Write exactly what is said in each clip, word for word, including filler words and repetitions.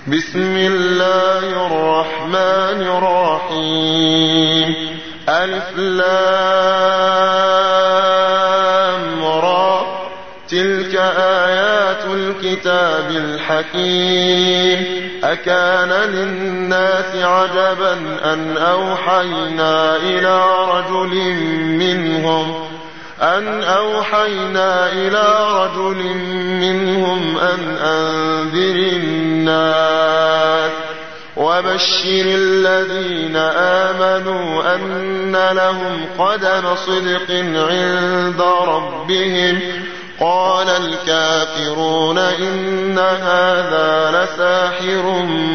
بسم الله الرحمن الرحيم. ألف لام را، تلك آيات الكتاب الحكيم. أكان للناس عجبا أن أوحينا إلى رجل منهم أن أوحينا إلى رجل منهم أن أنذر الناس وبشر الذين آمنوا أن لهم قدم صدق عند ربهم. قال الكافرون إن هذا لساحر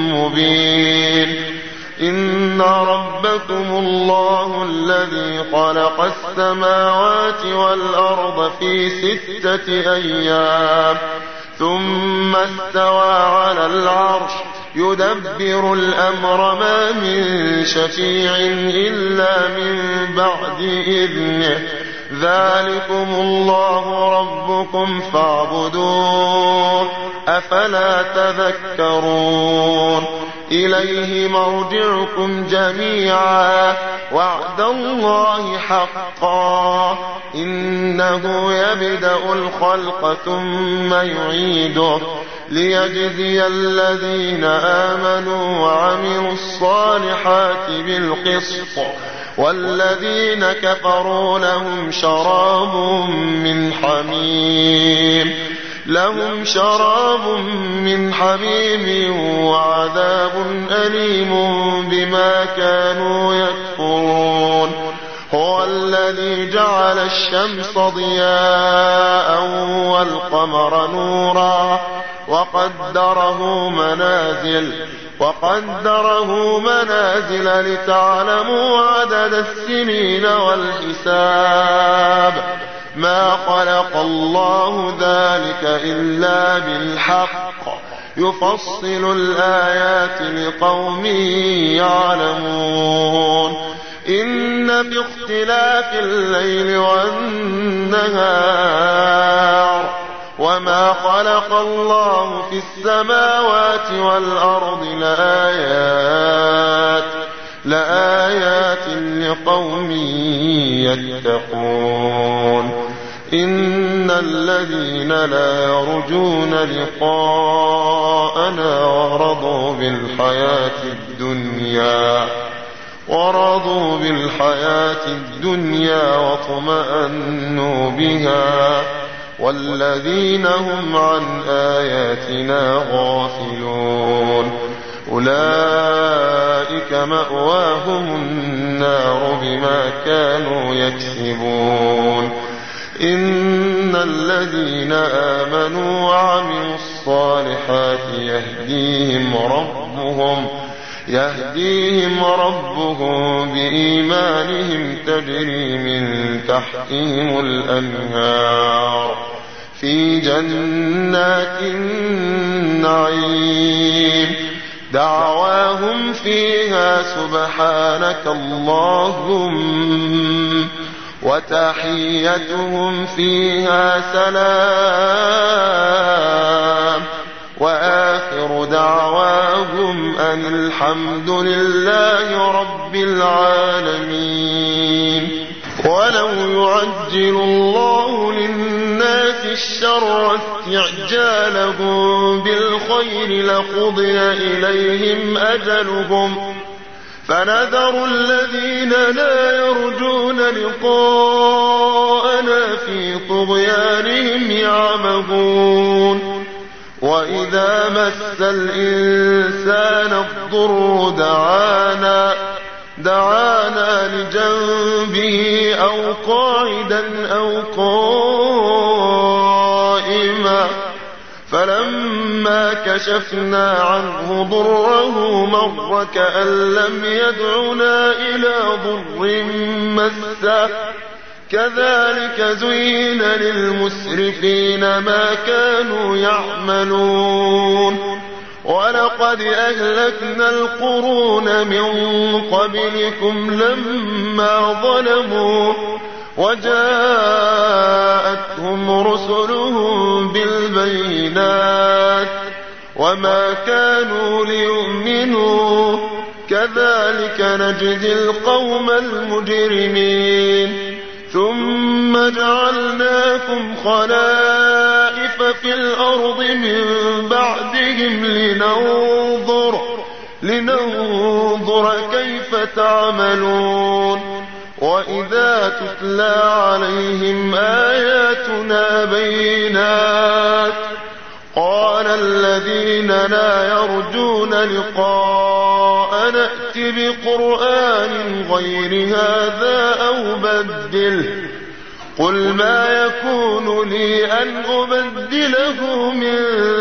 مبين. إن ربكم الله الذي خلق السماوات والأرض في ستة أيام ثم استوى على العرش يدبر الأمر ما من شفيع إلا من بعد إذنه. ذلكم الله ربكم فاعبدوه أفلا تذكرون. إليه مرجعكم جميعا وعد الله حقا إنه يبدأ الخلق ثم يعيده ليجزي الذين آمنوا وعملوا الصالحات بالقسط والذين كفروا لهم شراب من حميم لهم شراب من حميم وعذاب أليم بما كانوا يكفرون. هو الذي جعل الشمس ضياء والقمر نورا وقدره منازل وقدره منازل لتعلموا عدد السنين والحساب. ما خلق الله ذلك إلا بالحق يفصل الآيات لقوم يعلمون. إن في اختلاف الليل والنهار وما خلق الله في السماوات والأرض لآيات لآيات لقوم يتقون. إن الذين لا يرجون لقاءنا ورضوا بالحياة الدنيا ورضوا بالحياة الدنيا واطمأنوا بها والذين هم عن آياتنا غافلون أولئك مأواهم النار بما كانوا يكسبون. إن الذين آمنوا وعملوا الصالحات يهديهم ربهم يهديهم ربهم بإيمانهم تجري من تحتهم الأنهار في جنات النعيم. دعواهم فيها سبحانك اللهم وتحيتهم فيها سلام وآخر دعواهم أن الحمد لله رب العالمين. ولو يعجل الله للناس الشر استعجالهم بالخير لقضي إليهم أجلهم فنذر الذين لا يرجون لقاءنا في طغيانهم يعمهون. وإذا مس الإنسان الضر دعانا دعانا لجنبه أو قاعدا أو قائما فلما كشفنا عنه ضره مر كأن لم يدعنا إلى ضر مسه كذلك زين للمسرفين ما كانوا يعملون. ولقد أهلكنا القرون من قبلكم لما ظلموا وجاءتهم رسلهم بالبينات وما كانوا ليؤمنوا كذلك نجزي القوم المجرمين ثم جعلناكم خلائف في الأرض من بعدهم لننظر, لننظر كيف تعملون وإذا تتلى عليهم آياتنا بينات قال الذين لا يرجون لقاء نأت بقرآن غير هذا أو بدله قل ما يكون لي أن أبدله من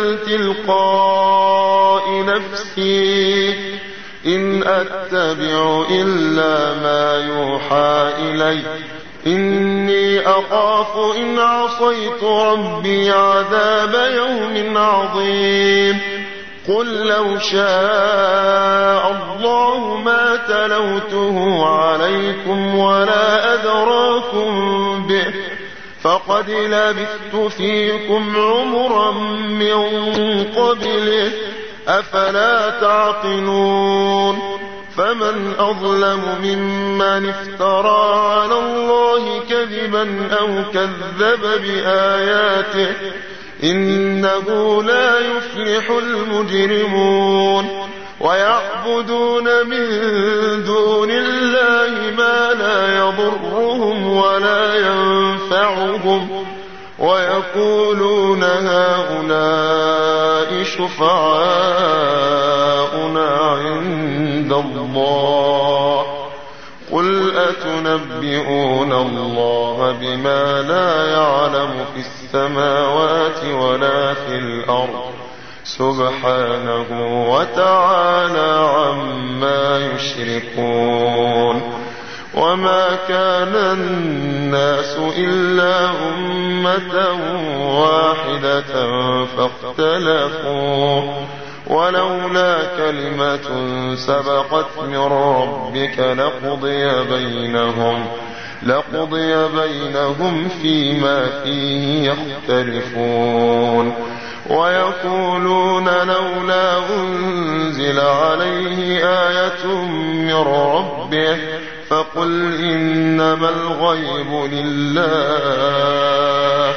تلقاء نفسي إن أتبع إلا ما يوحى إلي إني أخاف إن عصيت ربي عذاب يوم عظيم قل لو شاء الله ما تلوته عليكم ولا أدراكم به فقد لبثت فيكم عمرا من قبله أفلا تعقلون فمن أظلم ممن افترى على الله كذبا أو كذب بآياته إنه لا يفلح المجرمون ويعبدون من دون الله ما لا يضرهم ولا ينفعهم ويقولون هؤلاء شفعاؤنا عند الله قل أتنبئون الله بما لا يعلم في السماوات ولا في الأرض سبحانه وتعالى عما يشركون وما كان الناس إلا أمة واحدة فاختلفوا ولولا كلمة سبقت من ربك لقضي بينهم لقضي بينهم فيما فيه يختلفون ويقولون لولا أنزل عليه آية من ربه فقل إنما الغيب لله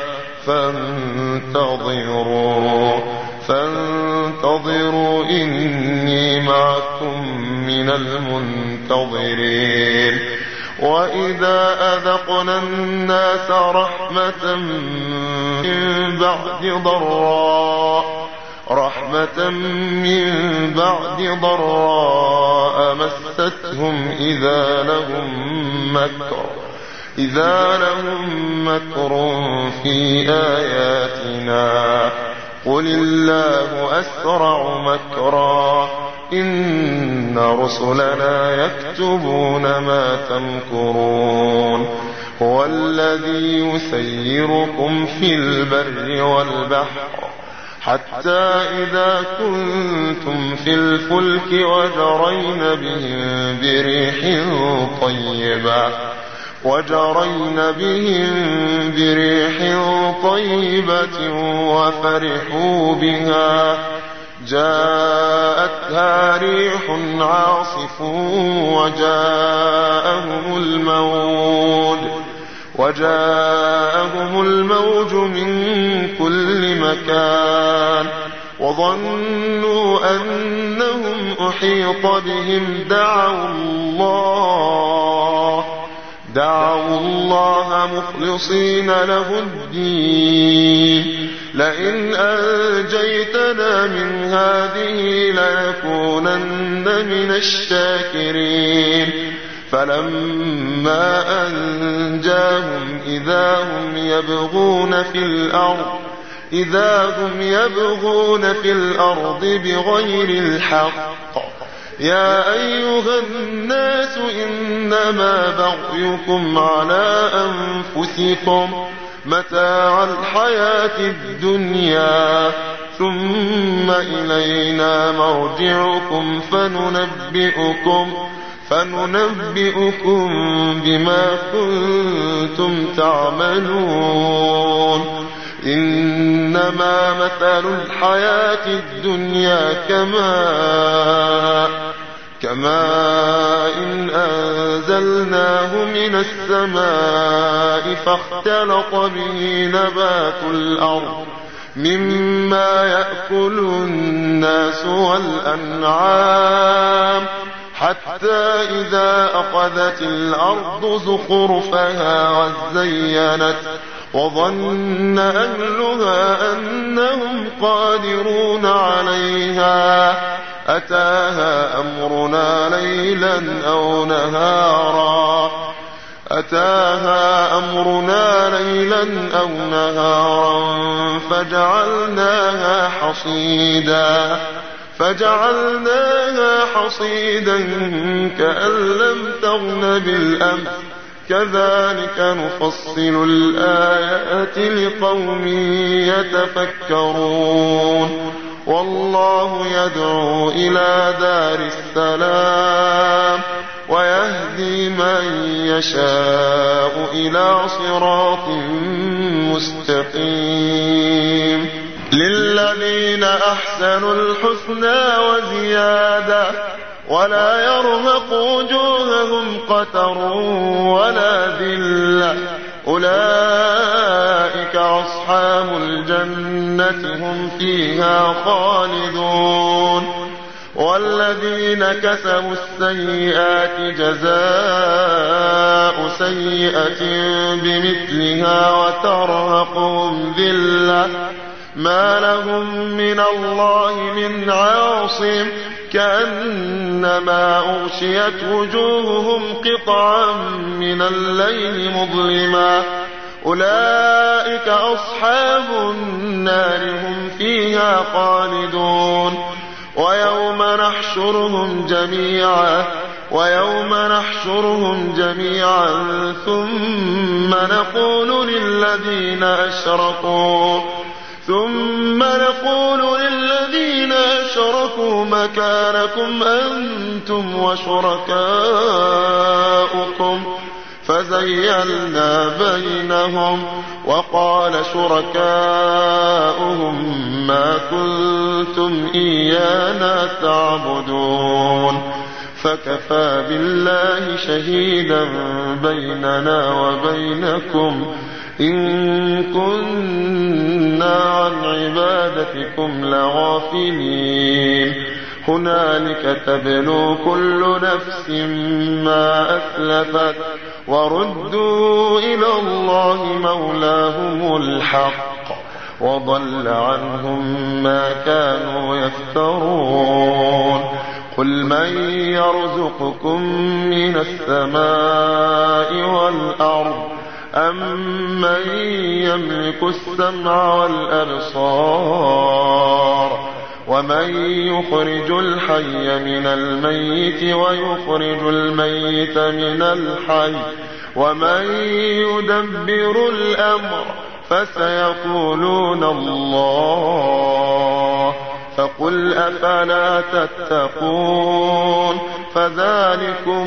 فانتظروا فانتظروا إني معكم من المنتظرين وإذا أذقنا الناس رحمة من بعد ضراء رحمة من بعد ضراء مستهم إذا لهم مكر إذا لهم مكر في آياتنا قل الله أسرع مكرا إن رسلنا يكتبون ما تمكرون هو الذي يسيركم في البر والبحر حتى إذا كنتم في الفلك وجرين بهم بريح طيبة وجرين بهم بريح طيبة وفرحوا بها جاءتها ريح عاصف وجاءهم الموج وجاءهم الموج من كل مكان وظنوا أنهم أحيط بهم دعوا الله دعوا الله مخلصين له الدين لئن أنجيتنا من هذه لنكونن من الشاكرين فلما أنجاهم إذا هم يبغون في الأرض إذا هم يبغون في الأرض بغير الحق يا أيها الناس إنما بغيكم على أنفسكم متاع الحياة الدنيا ثم إلينا مرجعكم فننبئكم فننبئكم بما كنتم تعملون إنما مثل الحياة الدنيا كماء كماء إن أنزلناه من السماء فاختلط به نبات الأرض مما يأكل الناس والأنعام حتى إذا أخذت الأرض زخرفها وزينت وظن أهلها أنهم قادرون عليها أتاها أمرنا ليلا أو نهارا أتاها أمرنا ليلا أو نهارا فجعلناها حصيدا فجعلناها حصيدا كأن لم تغن بالأمس كذلك نفصل الآيات لقوم يتفكرون والله يدعو إلى دار السلام ويهدي من يشاء إلى صراط مستقيم للذين أحسنوا الحسنى وزيادة ولا يرهق وجوههم قتر ولا ذلة أولئك أصحاب الجنة هم فيها خالدون والذين كسبوا السيئات جزاء سيئة بمثلها وترهقهم ذلة ما لهم من الله من عاصم كأنما أغشيت وجوههم قطعا من الليل مظلما أولئك أصحاب النار هم فيها خالدون ويوم نحشرهم جميعا ويوم نحشرهم جميعا ثم نقول للذين أشركوا ثم نقول للذين أشركوا مكانكم أنتم وشركاؤكم فزيلنا بينهم وقال شركاؤهم ما كنتم إيانا تعبدون فكفى بالله شهيدا بيننا وبينكم إن كنا عن عبادتكم لغافلين هنالك تبلو كل نفس ما أسلفت وردوا إلى الله مولاهم الحق وضل عنهم ما كانوا يفترون قل من يرزقكم من السماء والأرض أمن يملك السمع والأبصار ومن يخرج الحي من الميت ويخرج الميت من الحي ومن يدبر الأمر فسيقولون الله فقل أفلا تتقون فذلكم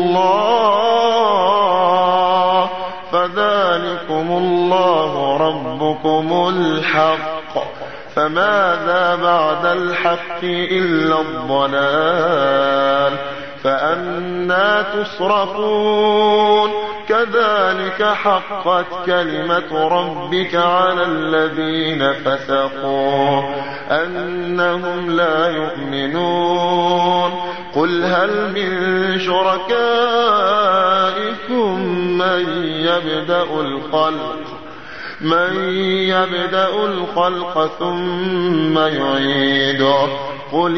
الله فذلكم الله ربكم الحق فماذا بعد الحق إلا الضلال فأنى تصرفون كذلك حقت كلمة ربك على الذين فسقوا أنهم لا يؤمنون قل هل من شركائكم من يبدأ الخلق من يبدأ الخلق ثم يعيده قل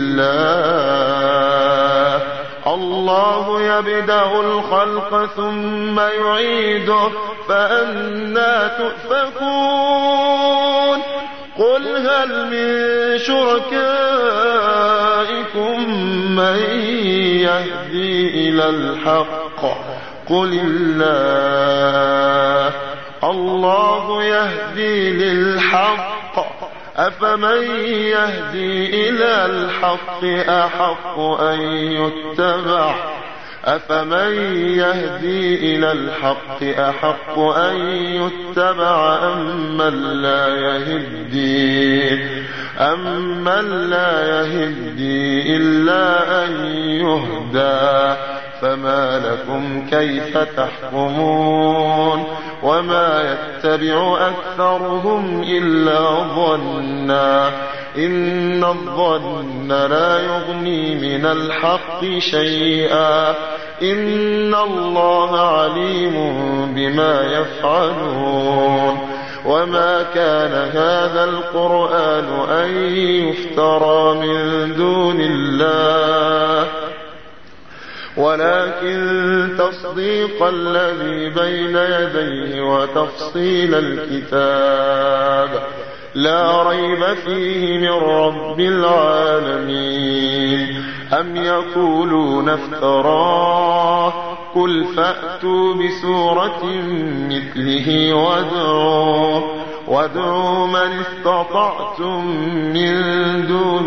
الله الله يبدأ الخلق ثم يعيده فأنى تؤفكون قل هل من شركائكم من يهدي إلى الحق قل الله الله يهدي للحق أفمن يهدي إلى الحق أحق أن يتبع أفمن يهدي إلى الحق أحق أن يتبع أمن لا يهدي أمن لا يهدي إلا أن يهدى فما لكم كيف تحكمون وما يتبع أكثرهم إلا ظنا إن الظن لا يغني من الحق شيئا إن الله عليم بما يفعلون وما كان هذا القرآن أن يفترى من دون الله ولكن تصديق الذي بين يديه وتفصيل الكتاب لا ريب فيه من رب العالمين أم يقولون افتراه قل فأتوا بسورة مثله وادعوا وادعوا من استطعتم من دون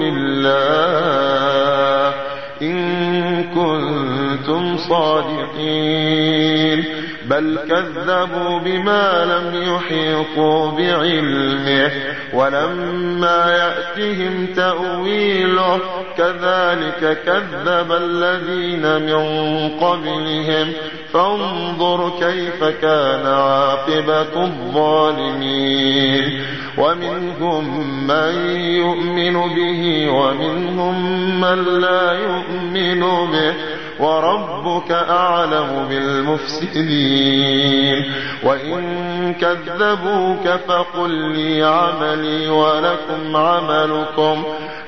الله إن كنتم صادقين بل كذبوا بما لم يحيطوا بعلمه ولما يأتهم تأويله كذلك كذب الذين من قبلهم فانظر كيف كان عاقبة الظالمين ومنهم من يؤمن به ومنهم من لا يؤمن به وربك أعلم بالمفسدين وإن كذبوك فقل لي عملي ولكم عملكم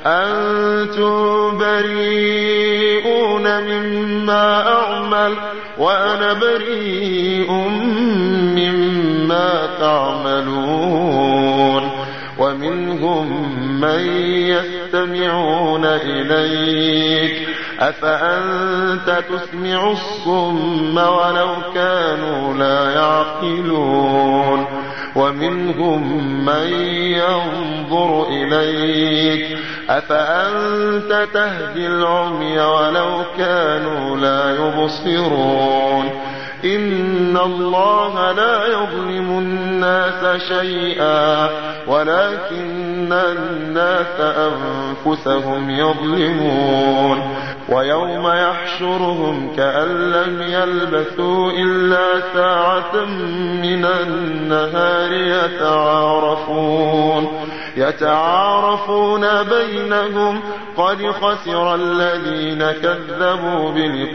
أنتم بريئون مما أعمل وأنا بريء مما تعملون ومنهم من يستمعون إليك أفأنت تسمع الصم ولو كانوا لا يعقلون ومنهم من ينظر إليك أفأنت تهدي العمي ولو كانوا لا يبصرون إن الله لا يظلم الناس شيئا ولكن الناس أنفسهم يظلمون ويوم يحشرهم كأن لم يلبثوا إلا ساعة من النهار يتعارفون يتعارفون بينهم قد خسر الذين كذبوا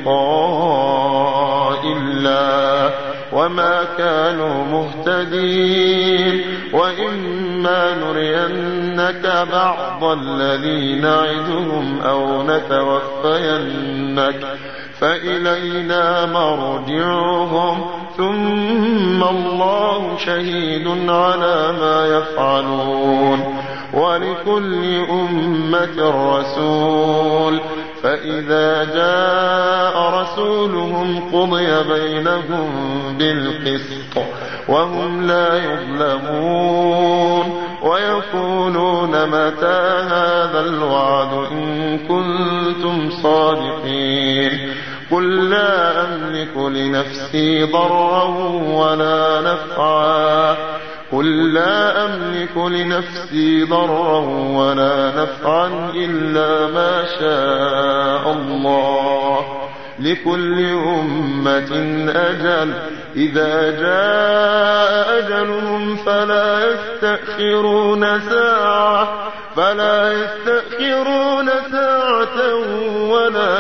بلقاء الله وما كانوا مهتدين وإما نرينك بعض الذي نعدهم أو نتوفينك فإلينا مرجعهم ثم الله شهيد على ما يفعلون ولكل أمة رسول فإذا جاء رسولهم قضي بينهم بالقسط وهم لا يظلمون ويقولون متى هذا الوعد إن كنتم صادقين قل لا أملك لنفسي ضرا ولا نفعا قل لا أملك لنفسي ضرا ولا نفعا إلا ما شاء الله لكل أمة أجل إذا جاء أجلهم فلا يستأخرون ساعة فلا يستأخرون ساعة ولا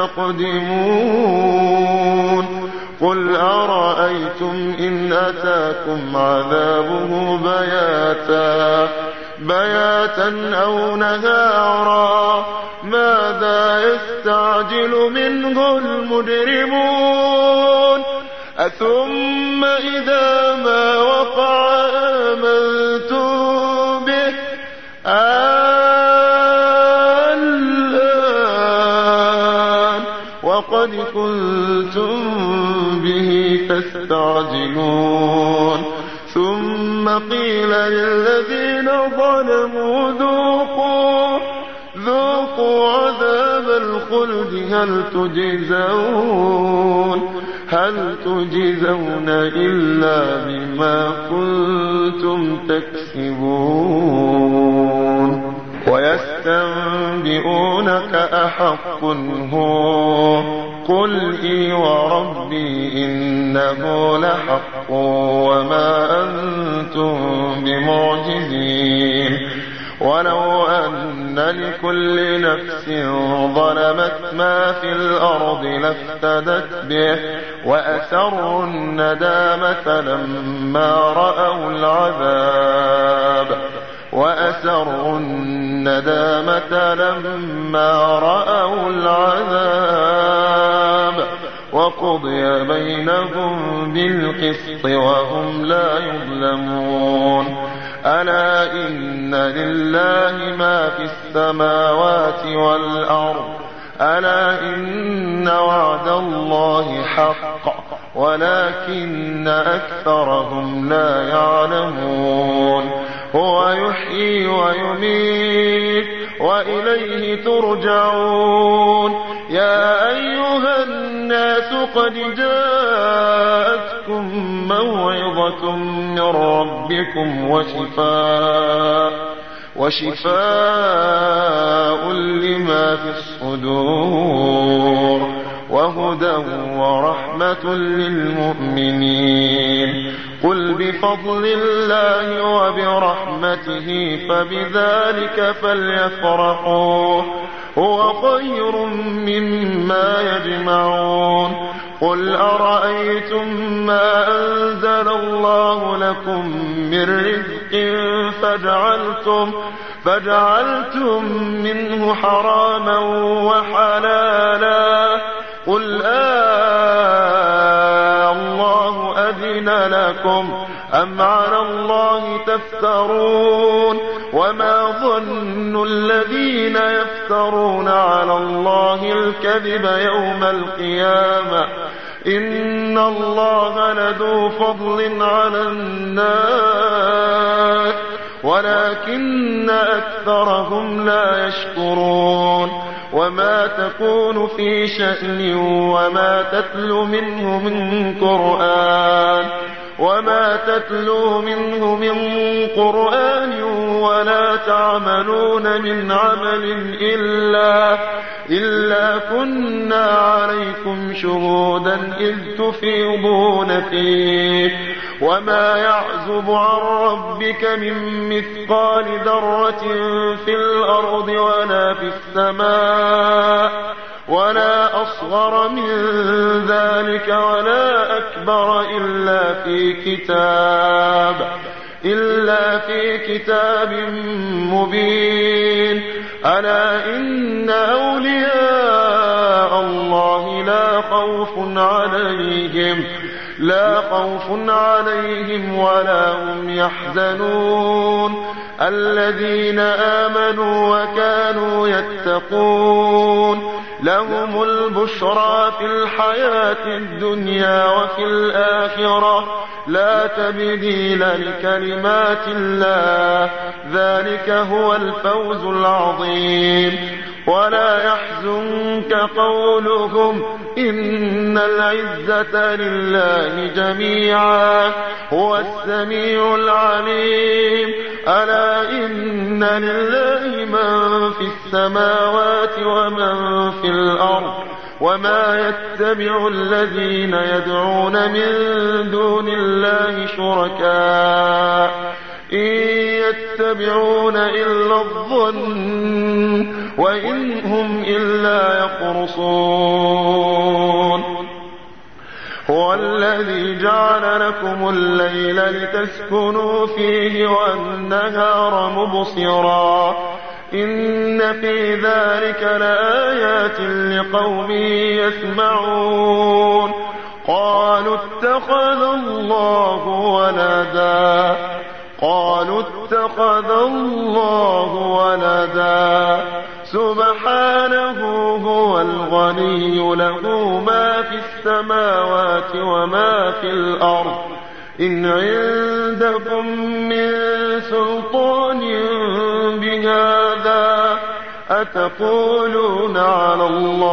يستقدمون قل أرأيتم إن أتاكم عذابه بياتا بياتا أو نهارا ماذا يستعجل منه المجرمون أثم إذا ما وقع آمنتم به الآن وقد كنتم به تستعجلون ثم قيل للذين ظلموا ذوقوا ذوقوا عذاب الخلد الخلد هل تجزون هل تجزون إلا بما كنتم تكسبون ويستنبئونك أحق هو قل إي وربي إنه لحق وما أنتم بمعجزين ولو أن لكل نفس ظلمت ما في الأرض لافتدت به وأسروا الندامة لما رأوا العذاب وأسروا الندامة لما رأوا العذاب وقضي بينهم بالقسط وهم لا يظلمون ألا إن لله ما في السماوات والأرض ألا إن وعد الله حق ولكن أكثرهم لا يعلمون هو يحيي ويميت وإليه ترجعون يا أيها الناس قد جاءتكم موعظة من ربكم وشفاء وشفاء لما في الصدور وهدى ورحمة للمؤمنين قل بفضل الله وبرحمته فبذلك فليفرحوا هو خير مما يجمعون قل أرأيتم ما أنزل الله لكم من رزق فجعلتم فجعلتم منه حراما وحلالا قل آه الله أذن لكم أم على الله تفترون وما ظن الذين يفترون على الله الكذب يوم القيامة إن الله لذو فضل على الناس ولكن أكثرهم لا يشكرون وما تكون في شأن وما تتلو منه من قرآن وما تتلو منه من قرآن ولا تعملون من عمل إلا إلا كنا عليكم شهودا إذ تفيضون فيه وما يعزب عن ربك من مثقال ذرة في الأرض ولا في السماء ولا أصغر من ذلك ولا أكبر إلا في كتاب إلا في كتاب مبين ألا إن أولياء الله لا خوف عليهم لا خوف عليهم ولا هم يحزنون الذين آمنوا وكانوا يتقون لهم البشرى في الحياة الدنيا وفي الآخرة لا تبديل لكلمات الله ذلك هو الفوز العظيم ولا يحزنك قولهم إن العزة لله جميعا هو السميع العليم ألا إن لله من في السماوات ومن في الأرض وما يتبع الذين يدعون من دون الله شركاء إن يتبعون إلا الظن وإن هم إلا يخرصون هو الذي جعل لكم الليل لتسكنوا فيه والنهار مبصرا إن في ذلك لآيات لقوم يسمعون قالوا اتخذ الله ولدا قالوا اتخذ الله ولدا سبحانه هو الغني له ما في السماوات وما في الأرض إن عندكم من سلطان بهذا أتقولون على الله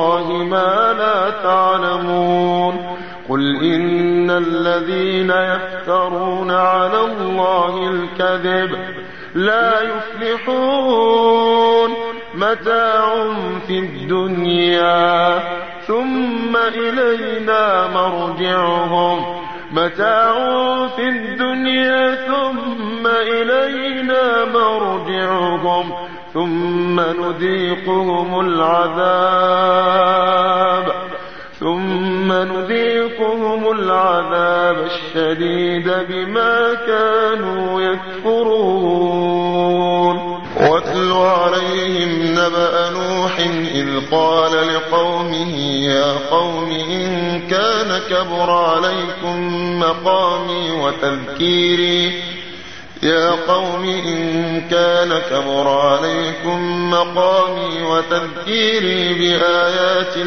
إن الذين يفترون على الله الكذب لا يفلحون متاع في الدنيا ثم إلينا مرجعهم متاع في الدنيا ثم إلينا مرجعهم ثم نذيقهم العذاب ثم نذيقهم العذاب الشديد بما كانوا يكفرون. واتل عليهم نبأ نوح إذ قال لقومه يا قوم إن كان كبر عليكم مقامي وتذكيري يا قوم إن كان كبر عليكم مقامي وتذكيري بآيات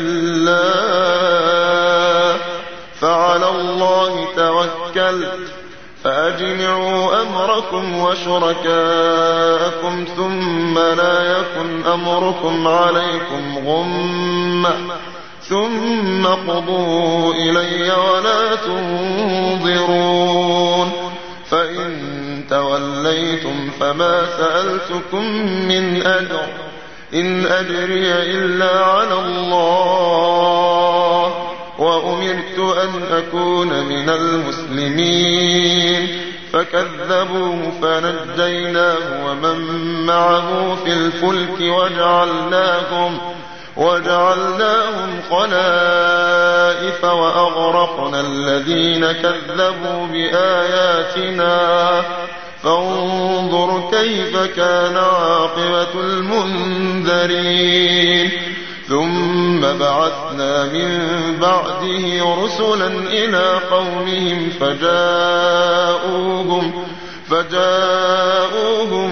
الله فعلى الله توكلت فأجمعوا أمركم وشركاءكم ثم لا يكن أمركم عليكم غمة ثم قضوا إلي ولا تنظرون. فإن توليتم فما سألتكم من أجر إن أجري إلا على الله وأمرت أن أكون من المسلمين. فكذبوه فنجيناه ومن معه في الفلك وجعلناهم وجعلناهم خلائف وأغرقنا الذين كذبوا بآياتنا فانظر كيف كان عاقبة المنذرين. ثم بعثنا من بعده رسلا إلى قومهم فجاءوهم فجاءوهم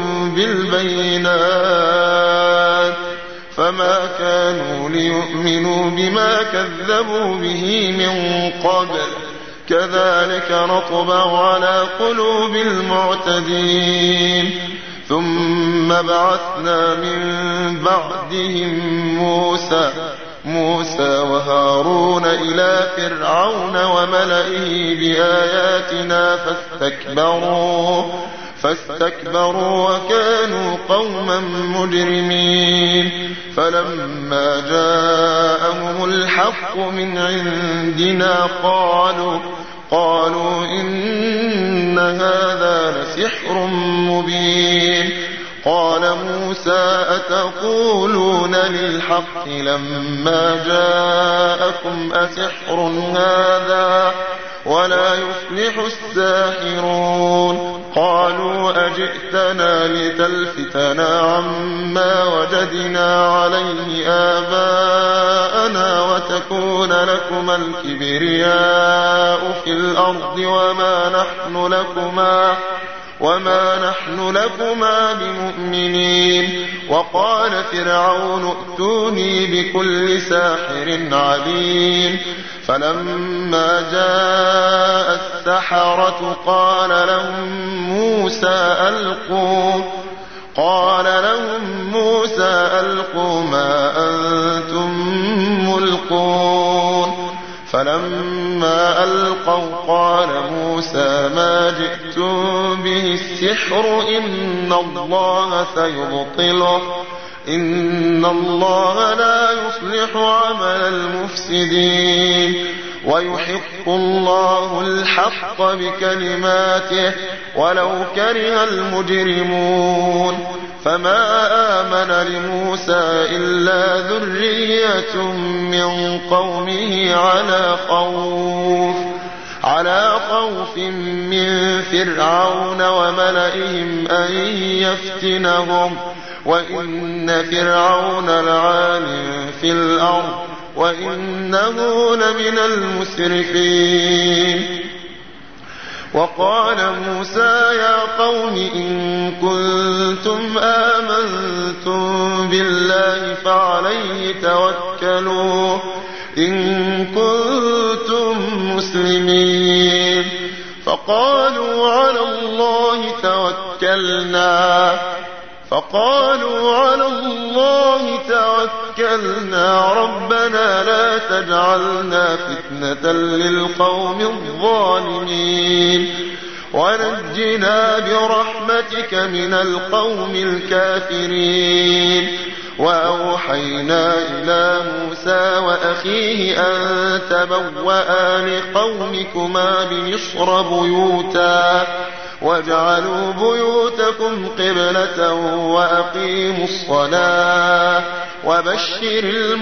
بالبينات فما كانوا ليؤمنوا بما كذبوا به من قبل كذلك نطبع على قلوب المعتدين. ثم بعثنا من بعدهم موسى موسى وهارون إلى فرعون وملئه بآياتنا فاستكبروا فاستكبروا وكانوا قوما مجرمين. فلما جاءهم الحق من عندنا قالوا قالوا إن هذا لسحر مبين. قال موسى أتقولون للحق لما جاءكم أسحر هذا ولا يفلح الساحرون. قالوا أجئتنا لتلفتنا عما وجدنا عليه آباءنا وتكون لكما الكبرياء في الأرض وما نحن لكما وما نحن لكما بمؤمنين. وقال فرعون ائتوني بكل ساحر عليم. فلما جاء السحرة قال لهم موسى ألقوا قال لهم موسى ألقوا ما أنتم ملقون. فلما ألقوا قال موسى ما جئتم به السحر إن الله سيبطله إن الله لا يصلح عمل المفسدين ويحق الله الحق بكلماته ولو كره المجرمون. فما آمن لموسى إلا ذرية من قومه على خوف على خوف من فرعون وملئهم أن يفتنهم وإن فرعون لعال في الأرض وإنه لمن المسرفين. وقال موسى يا قوم إن كنتم آمنتم بالله فعليه توكلوا إن كنتم مسلمين. فقالوا على الله توكلنا فقالوا على الله توكلنا ربنا لا تجعلنا فتنة للقوم الظالمين ونجنا برحمتك من القوم الكافرين. وأوحينا إلى موسى وأخيه أن تبوأ لقومكما بمصر بيوتا واجعلوا بيوتكم قبلة وأقيموا الصلاة وبشر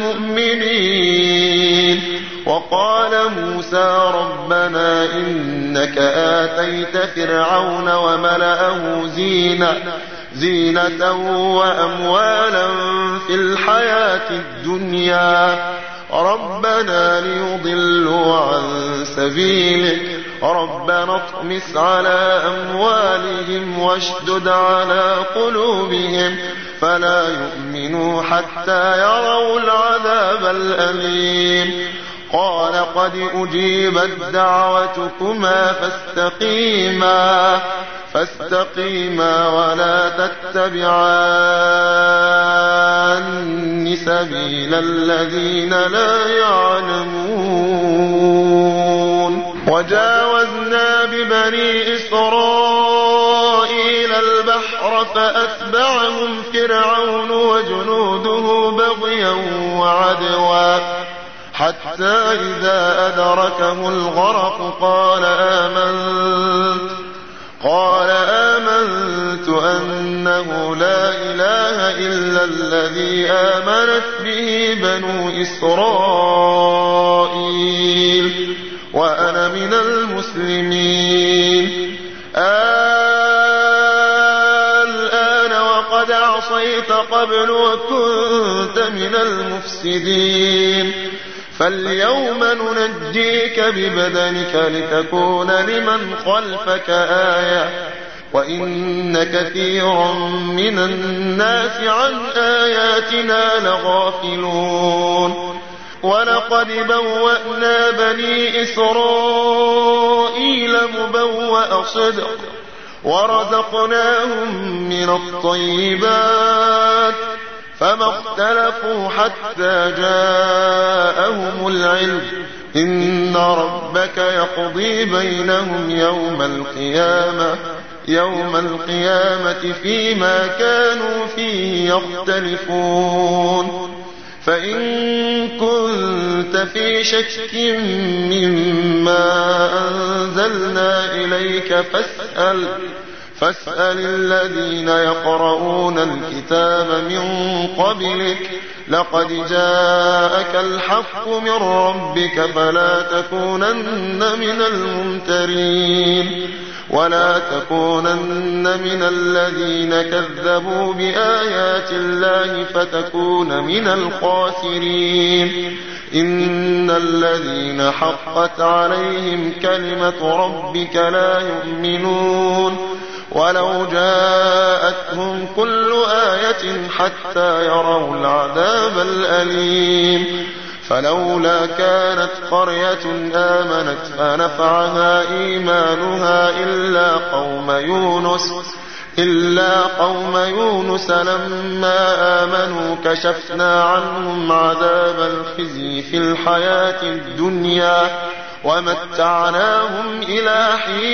المؤمنين. وقال موسى ربنا إنك آتيت فرعون وملأه زينة زينة وأموالا في الحياة الدنيا ربنا ليضلوا عن سبيلك ربنا اطمس على أموالهم واشدد على قلوبهم فلا يؤمنوا حتى يروا العذاب الأليم. قال قد أجيبت دعوتكما فاستقيما فاستقيما ولا تتبعان سبيل الذين لا يعلمون. وجاوزنا ببني إسرائيل البحر فأتبعهم فرعون وجنوده بغيا وعدوا حتى إذا أدركه الغرق قال آمنت قال آمنت أنه لا إله إلا الذي آمنت به بنو إسرائيل وأنا من المسلمين. الآن وقد عصيت قبل وكنت من المفسدين فاليوم ننجيك ببدنك لتكون لمن خلفك آية وإن كثيرا من الناس عن آياتنا لغافلون. ولقد بوأنا بني إسرائيل مبوأ صدق ورزقناهم من الطيبات فما اختلفوا حتى جاءهم العلم إن ربك يقضي بينهم يوم القيامة يوم القيامة فيما كانوا فيه يختلفون. فإن كنت في شك مما أنزلنا إليك فاسأل فاسأل الذين يقرؤون الكتاب من قبلك لقد جاءك الحق من ربك فلا تكونن من الممترين ولا تكونن من الذين كذبوا بآيات الله فتكون من الخاسرين. إن الذين حقت عليهم كلمة ربك لا يؤمنون ولو جاءتهم كل آية حتى يروا العذاب الأليم. فلولا كانت قرية آمنت فنفعها إيمانها إلا قوم يونس إلا قوم يونس لما آمنوا كشفنا عنهم عذاب الخزي في الحياة الدنيا ومتعناهم إلى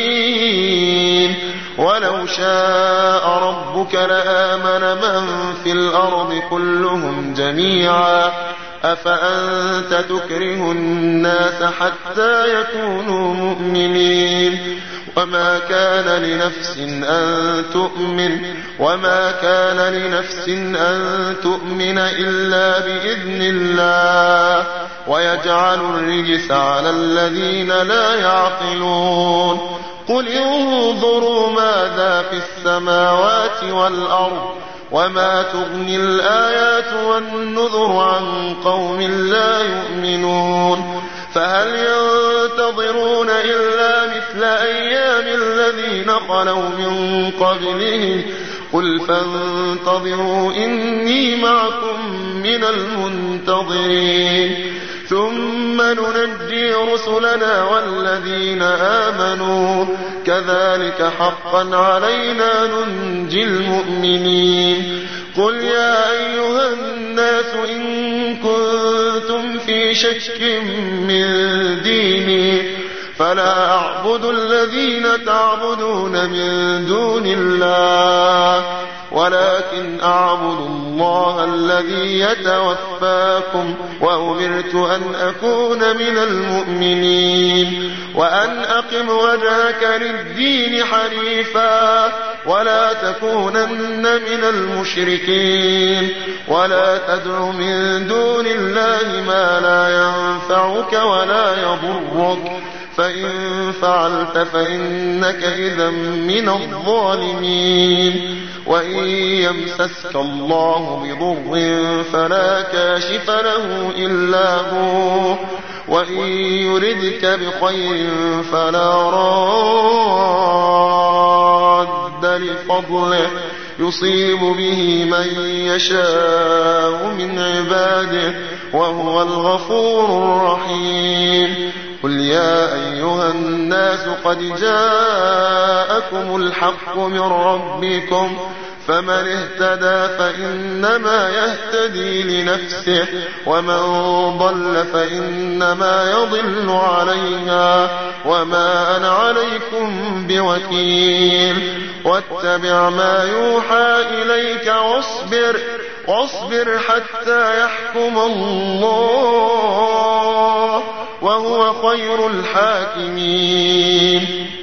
حين. ولو شاء ربك لآمن من في الأرض كلهم جميعا أفأنت تكره الناس حتى يكونوا مؤمنين. وما كان لنفس أن تؤمن وما كان لنفس أن تؤمن إلا بإذن الله ويجعل الرجس على الذين لا يعقلون. قل انظروا ماذا في السماوات والأرض وما تغني الآيات والنذر عن قوم لا يؤمنون. فهل ينتظرون إلا مثل أيام الذين خلوا من قبلهم قل فانتظروا إني معكم من المنتظرين. ثم ننجي رسلنا والذين آمنوا كذلك حقا علينا ننجي المؤمنين. قل يا أيها الناس إن كنتم في شك من ديني فلا أعبد الذين تعبدون من دون الله ولكن أعبد الله الذي يتوفاكم وأمرت أن أكون من المؤمنين وأن أقم وجهك للدين حنيفا ولا تكونن من المشركين ولا تدع من دون الله ما لا ينفعك ولا يضرك فإن فعلت فإنك إذا من الظالمين. وإن يمسسك الله بضر فلا كاشف له إلا هو وإن يردك بخير فلا راد لفضله يصيب به من يشاء من عباده وهو الغفور الرحيم. قل يا أيها الناس قد جاءكم الحق من ربكم فمن اهتدى فإنما يهتدي لنفسه ومن ضل فإنما يضل عليها وما أنا عليكم بوكيل. واتبع ما يوحى إليك واصبر واصبر حتى يحكم الله وهو خير الحاكمين.